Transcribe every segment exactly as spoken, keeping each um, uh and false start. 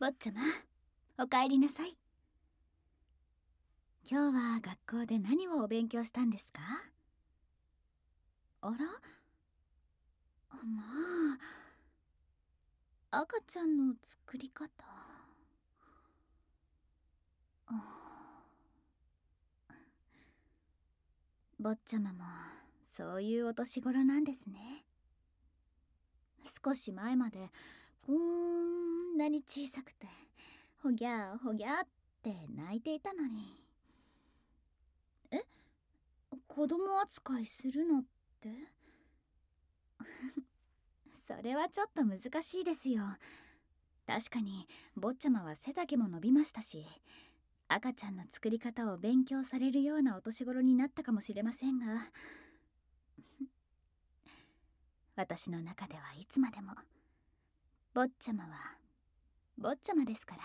坊ちゃま、お帰りなさい。今日は学校で何をお勉強したんですか？あら、あ、まあ、赤ちゃんの作り方。あ、坊ちゃまもそういうお年頃なんですね。少し前までこんなに小さくてほぎゃーほぎゃーって泣いていたのに。え、子供扱いするのって？それはちょっと難しいですよ。確かに坊ちゃまは背丈も伸びましたし、赤ちゃんの作り方を勉強されるようなお年頃になったかもしれませんが、私の中ではいつまでも坊ちゃまは坊ちゃまですから。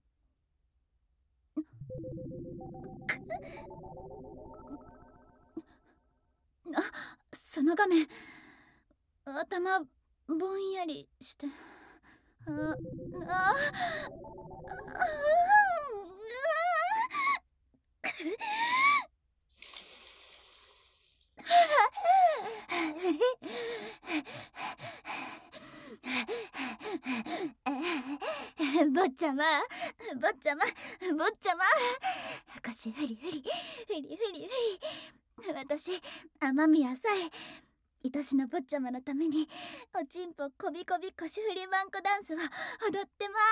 あ、その画面、頭ぼんやりして、あああ坊ちゃま、坊ちゃま、坊ちゃま、腰フリフリフリフリフリ。私、雨宮さえ愛しの坊ちゃまのためにおちんぽこびこび腰振りマンコダンスを踊ってま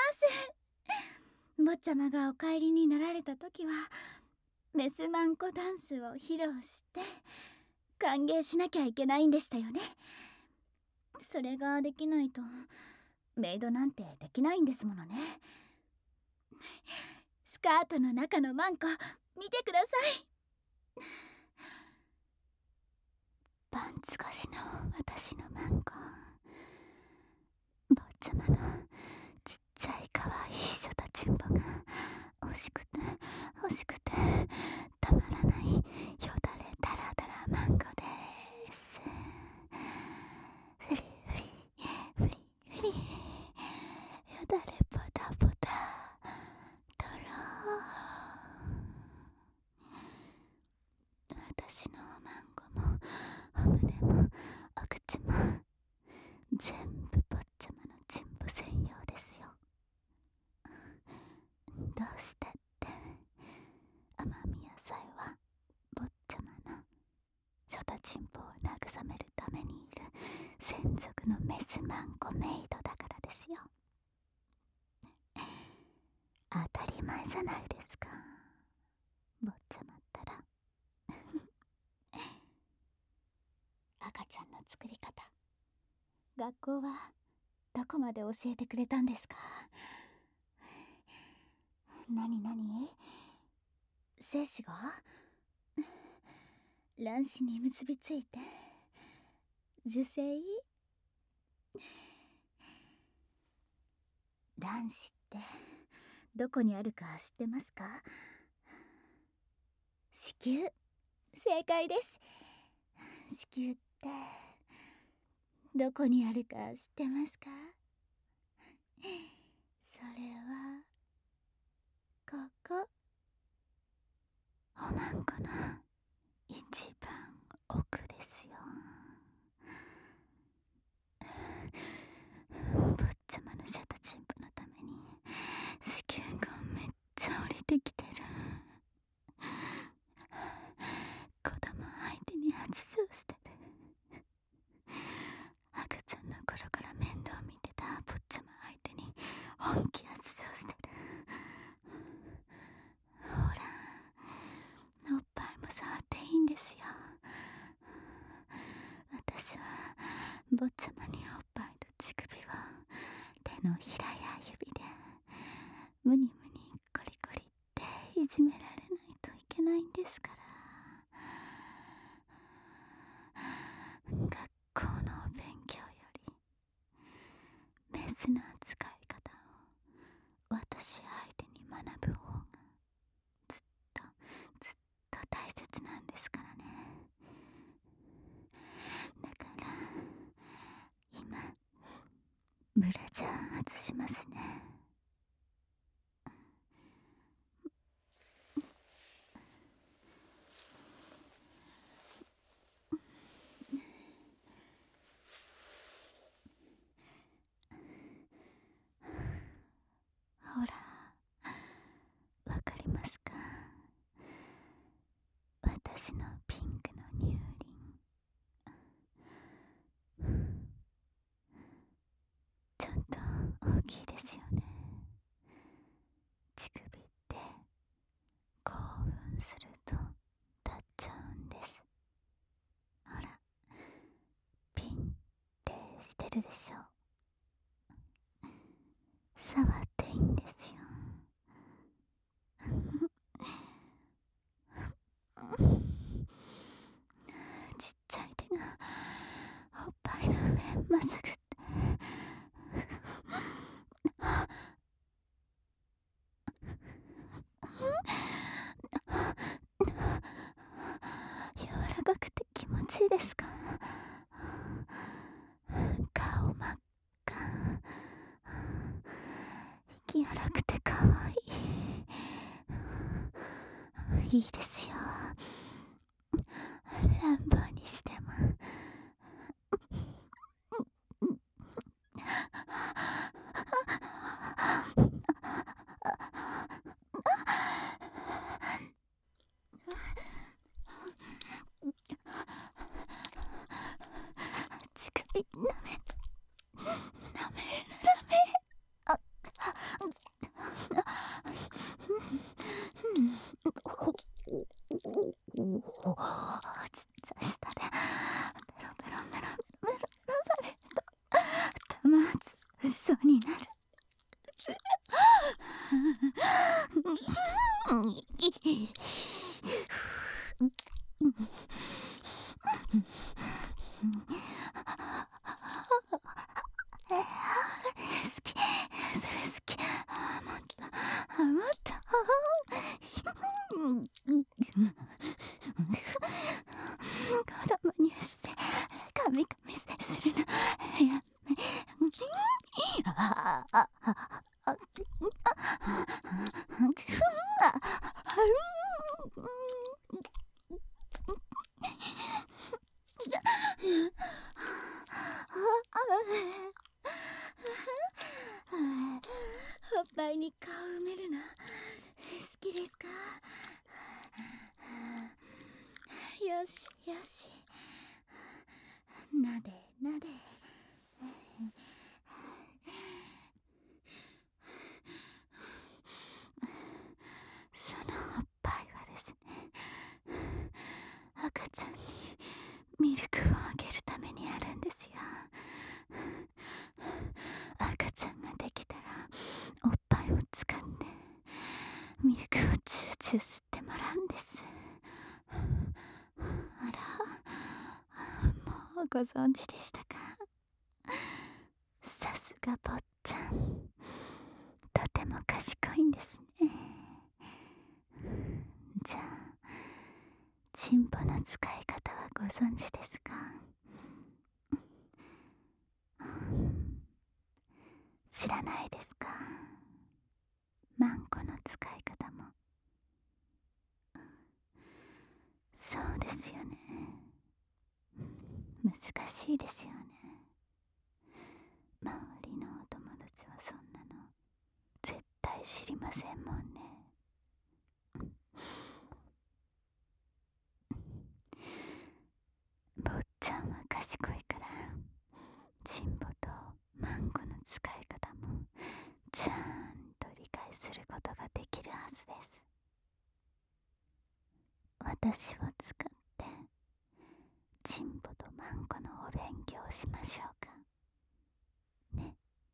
ーす。坊ちゃまがお帰りになられた時はメスマンコダンスを披露して歓迎しなきゃいけないんでしたよね。それができないとメイドなんてできないんですものね。スカートの中のマンコ見てください。パンツ越しの私のマンコ、坊ちゃまのちっちゃいかわいいショタチンポが欲しくて欲しくてたまらないよだれだらだらマンコです。フリフリフリフリ、よだれポタポタとろー。私のマンコもお胸もお口も全部坊ちゃまのチンポ専用ですよ。どうしてって雨宮さえは坊ちゃまのショタチンポを慰めるためにいる専属のメスマンコメイドだからですよ。当たり前じゃないですか、坊ちゃまったら。赤ちゃんの作り方、学校はどこまで教えてくれたんですか？なになに、精子が卵子に結びついて受精？卵子ってどこにあるか知ってますか？子宮。正解です。子宮ってどこにあるか知ってますか？それはここ、おまんこの一番奥ですよ。坊ちゃまのシャタチンポのために子宮がめっちゃ降りてきてる。子供相手に発情してる。赤ちゃんの頃から面倒見てた坊ちゃま相手に本気発情してる。ほら、おっぱいも触っていいんですよ。私は坊ちゃまにおっぱいと乳首を手のひらや指でムニムニコリコリっていじめられないといけないんですから。学校のお勉強よりメスの扱い方を私相手に学ぶ方がずっとずっと大切なんですからね。だから今ブラジャー外しますね。 してるでしょ。触っていいんですよ。ちっちゃい手がおっぱいの上まさぐって柔らかくて気持ちいいですか？顔真っ赤、息荒くてかわいい。いいですよ。乱暴にしても。乳首舐め舐める舐めあっちっちゃい舌でペロペロペロペロペロされると玉つしそうになる。好き、それ好き。あ、もっと、あ、もっと。子供にしてカミカミするのやめ。ああああおっぱいに顔埋めるの好きですか？よしよし、なでなで。そのおっぱいはですね、赤ちゃんにミルクをあげるためにあるんですよ。赤ちゃんができたらおっぱいを掴んでミルクをチューチュー吸ってもらうんです。あら、もうご存知でしたか？さすが坊ちゃん、とても賢いんですね。じゃあチンポの使い方はご存知ですか？知らないですか？マンコの使い方も。そうですよね。難しいですよね。周りのお友達はそんなの絶対知りませんもんね。坊ちゃんは賢いからチンポとマンコの使い方もちゃんと理解することができるはずです。私を使ってチンポとマンコのお勉強をしましょうかね。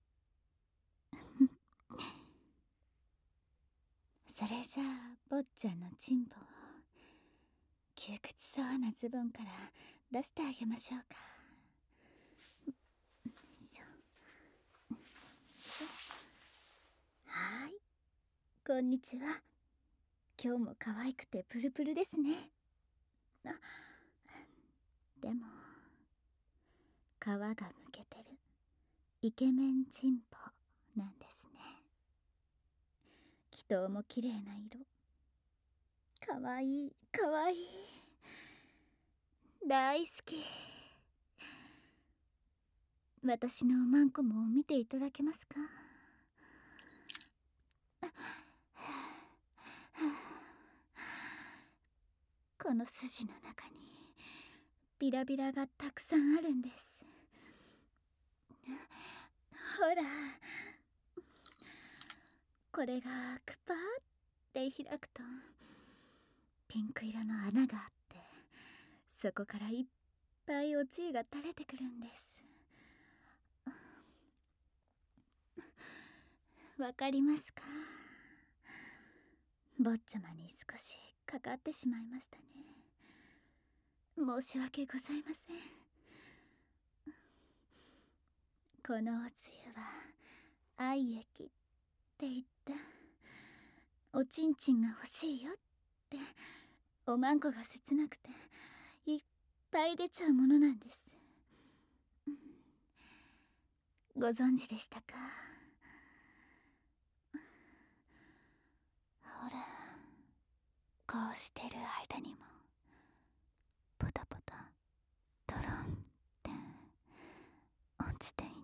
それじゃあ坊ちゃんのチンポを窮屈そうなズボンから出してあげましょうか。はい、こんにちは。今日も可愛くてプルプルですね。あ、でも皮がむけてるイケメンチンポなんですね。気筒も綺麗な色。かわいいかわいい、大好き。私のマンコも見ていただけますか？この筋の中にビラビラがたくさんあるんです。ほら、これがクパーって開くとピンク色の穴があって、そこからいっぱいおつゆが垂れてくるんです。 わかりますか？坊ちゃまに少しかかってしまいましたね。申し訳ございません。このおつゆは愛液って言ったおちんちんが欲しいよっておまんこが切なくていっぱい出ちゃうものなんです。ご存知でしたか？ほら、こうしてる間にもポタポタドロンって落ちていって、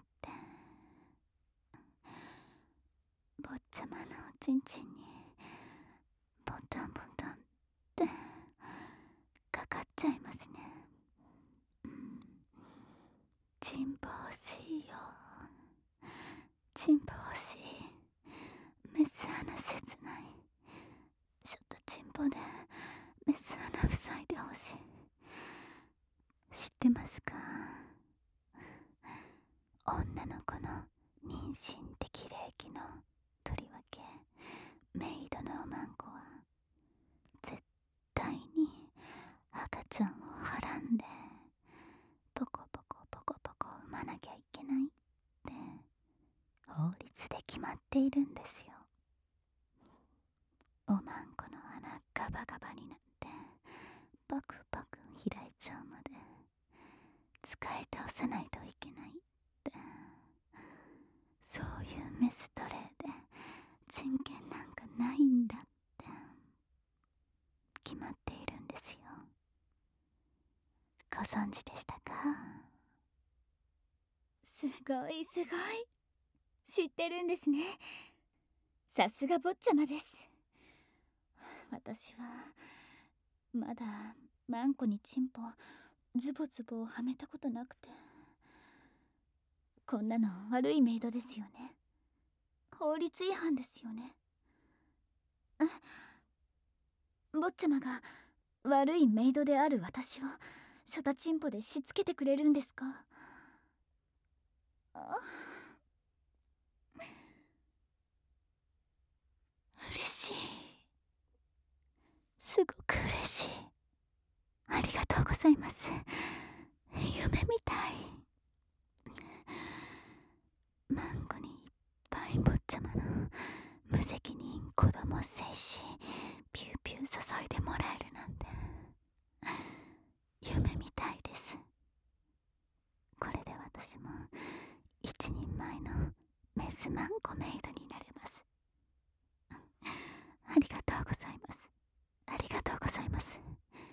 坊ちゃまのおちんちんにボタンボタンってかかっちゃいますね。うん、チンポ欲しいよ。チンポ欲しい。メス穴切ない。ちょっとチンポでメス穴塞いでほしい。知ってますか？女の子の妊娠適齢期のとりわけメイドのおまんこは絶対に赤ちゃんをはらんでポコポコポコポコ産まなきゃいけないって法律で決まっているんですよ。おまんこの穴ガバガバになってパクパク開いちゃうまで使い倒さないといけないって、そういうメス奴隷で人権なんかないんだって決まっているんですよ。ご存知でしたか？すごいすごい、知ってるんですね。さすが坊ちゃまです。私はまだマンコにチンポズボズボはめたことなくて。こんなの悪いメイドですよね。法律違反ですよね。え、坊ちゃまが悪いメイドである私をショタチンポでしつけてくれるんですか？あ、嬉しい。すごく嬉しい。ありがとうございます。夢みたい。マンゴにいっぱい坊ちゃまの無責任子供精子ピューピュー注いでもらえるなんて夢みたいです。これで私も一人前のメスマンコメイドになれます。ありがとうございます。ありがとうございます。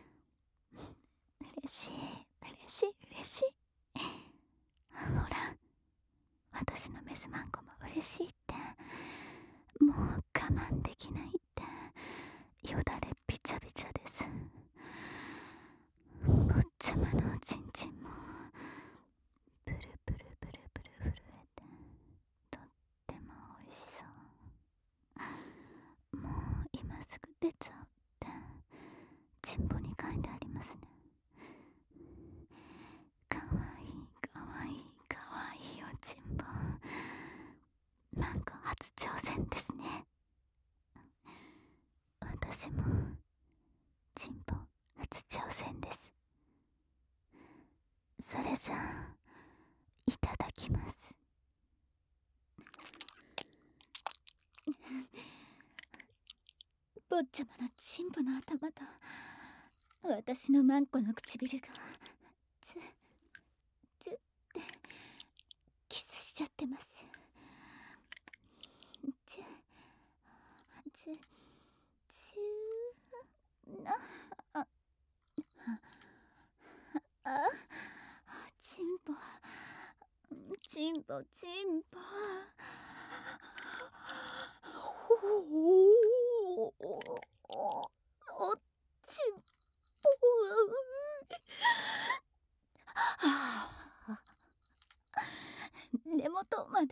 嬉しい嬉しい嬉しい。ほら、私のメスマンコも嬉しいってもう我慢できないってよだれびちゃびちゃです。坊ちゃまのおちんちんもプルプルプルプル震えてとっても美味しそう。もう今すぐ出ちゃうってチンポに書いてありますね。かわいいかわいいかわいいおちんぽ。なんか初挑戦ですね。私もチンポ初挑戦です。それじゃあいただきます。坊ちゃまのチンポの頭と私のマンコの唇がチュチュってキスしちゃってます。チュチュチュなああチンポチンポチンポおおおちんぽはあ根元まで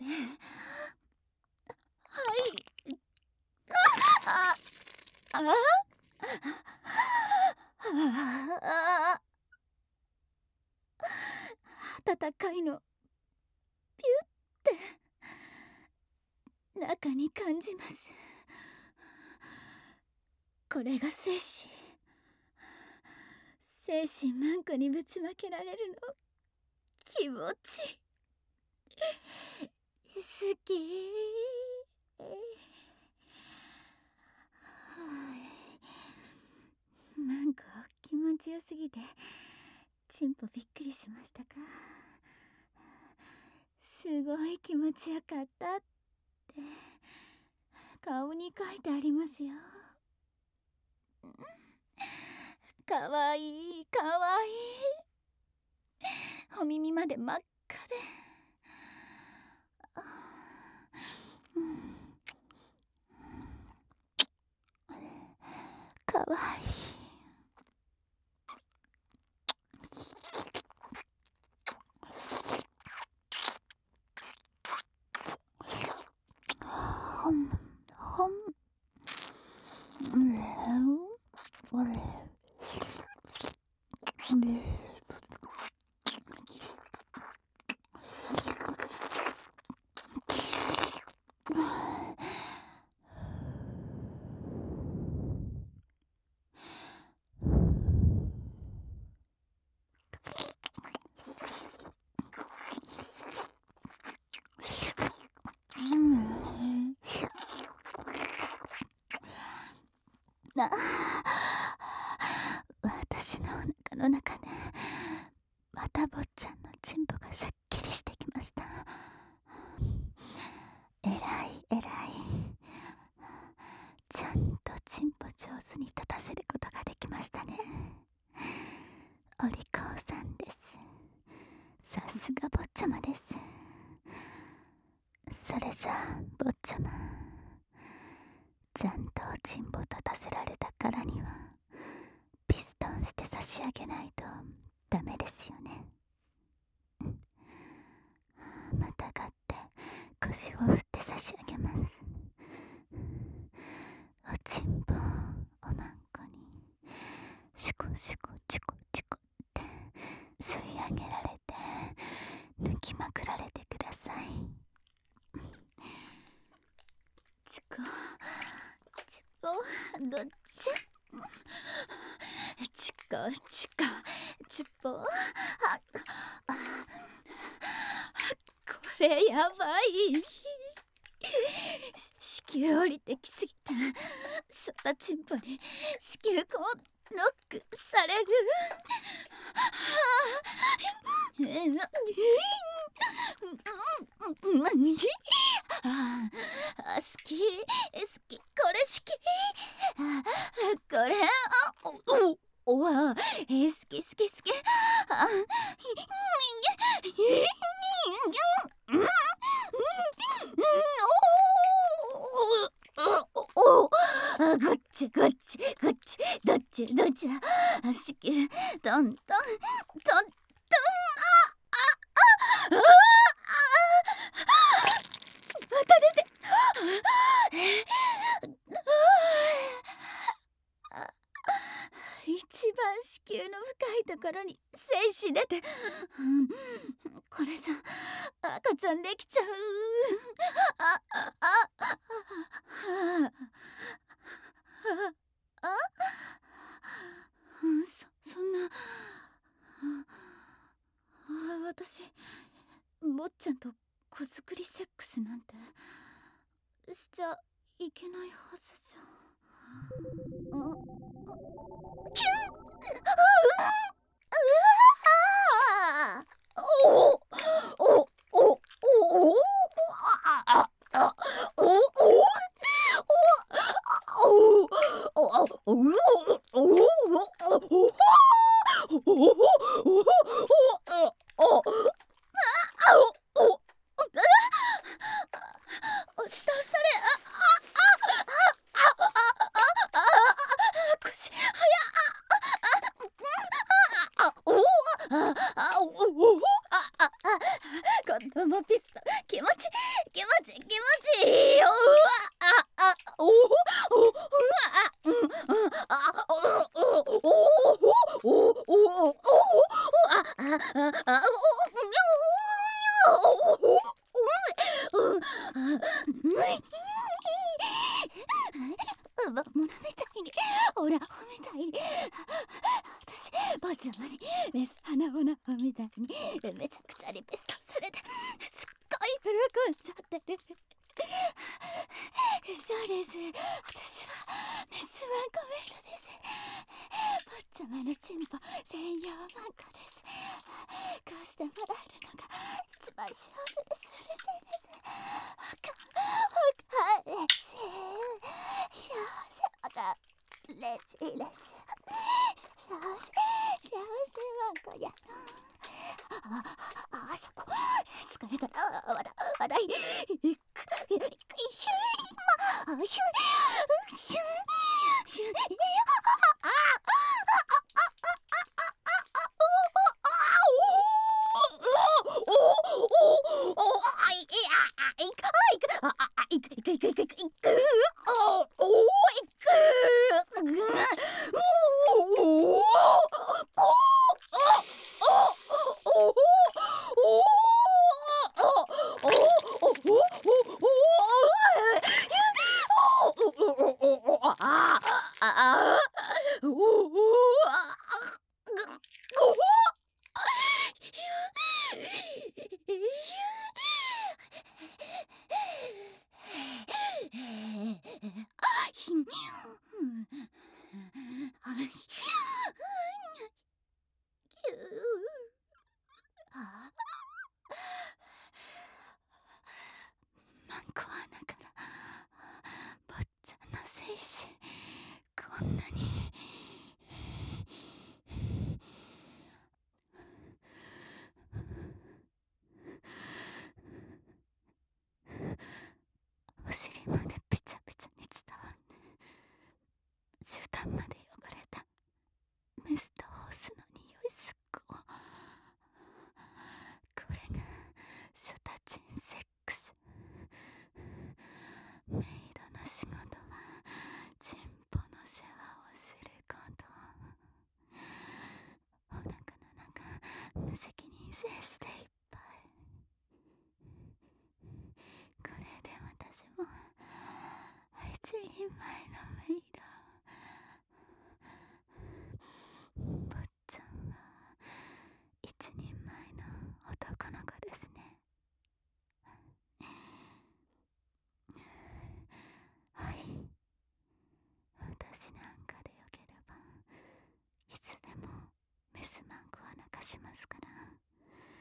はいああああ戦いのピュって中に感じます。これが生死。精神マンコにぶちまけられるの気持ち好き。マンコ気持ちよすぎてチンポびっくりしましたか？すごい気持ちよかったって顔に書いてありますよ。かわいいかわいい。お耳まで真っ赤で、かわいい。ほんほんな私のお腹の中でまた坊ちゃんのチンポがしゃっきりしてきました。えらいえらい。ちゃんとチンポ上手に立たせることができましたね。お利口さんです。さすが坊ちゃまです。それじゃあ坊ちゃま、ちゃんとおちんぽ立たせられたからにはピストンして差し上げないとダメですよね。またがって腰を振って差し上げます。おちんぽおまんこにシュコシュコチコチコって吸い上げられて抜きまくられてください。チコチコどっち？チコチコチポ。ああ、これやばい。子宮降りてきすぎてそんなチンポに子宮口ノックされる。ああ、好き好き、これ好き。これおおわ好き好き好き。あおおごっちごっちごっちどっちどっちだ。子宮トントントントン。あああまた出て。一番子宮の深いところに精子出て、うん、これじゃ赤ちゃんできちゃう。あああああああそそんなあ私坊ちゃんと子作りセックスなんてしちゃいけないはずじゃ。あキュンおおおおおああおおお押し倒され。子供ピストン気持ち気持ち気持ちいいよ。うわああおおおうわあうんうんあおおおおおおおああああおおおおうわものみたいにオラホみたいに私坊ちゃまにメス花オナホみたいにめちゃくちゃリクエストされてすっごい喜んじゃってる。そうです、私はメスワンコメントです。坊ちゃまのチンポ専用ワンコです。こうしてもらえるのが一番幸せです。嬉しいです。ほかほか嬉しい幸せまた嬉しいです。幸せ幸せワンコやあああそこ疲れたらまだまだいくいくいくいくあひゅひゅひゅひゅあマンコ穴から坊ちゃんの精子こんなにお尻までピチャピチャに伝わんね。絨毯まで汚れたメスとホースの匂いすっご。これがショタチンセックス。メイドの仕事はチンポの世話をすること。お腹の中無責任精子でいっぱい。これで私も一人前のメイド。坊ちゃんは一人前の男の子ですね。はい、私なんかでよければいつでもメスマンコは泣かしますから、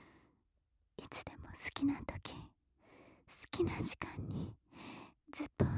いつでも好きな時好きな時間にズボン